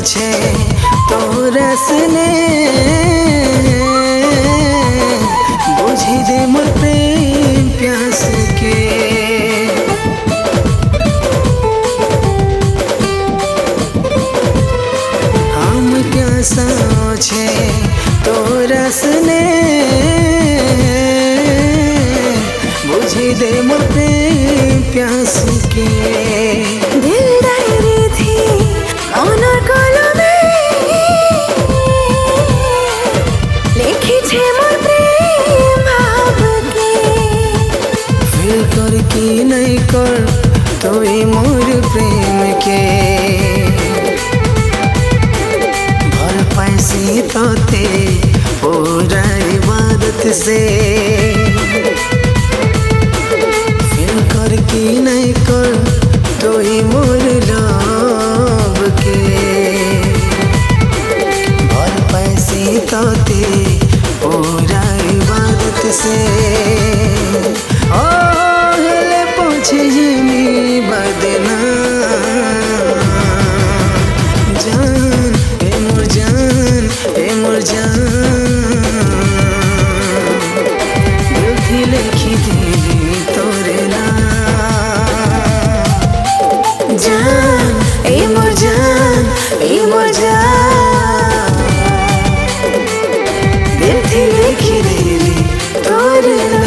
छे तोरस ने बुझी दे मोर प्रेम प्यास के। हम प्यासा छे तोरस ने बुझी दे मोर प्रेम प्यास के। दिल डायरी थी অনর কলমে লিখেছে মোর প্রেম ভাবকে। फिर कर की नहीं कर तोई मोर प्रेम के। भर पैसी तोते पूरा इबादत से। फिर कर की नहीं कर तोई मोर लव के। भर पैसी तोते पूरा इबादत से। ओ हेले पहुँचे मी बदना जान ए मोर जान ए मोर जान। दिल थी लिखी दिली तोरे नाम जान ए मोर जान ए मोर जान। दिल थी लिखी दिली तोरे नाम।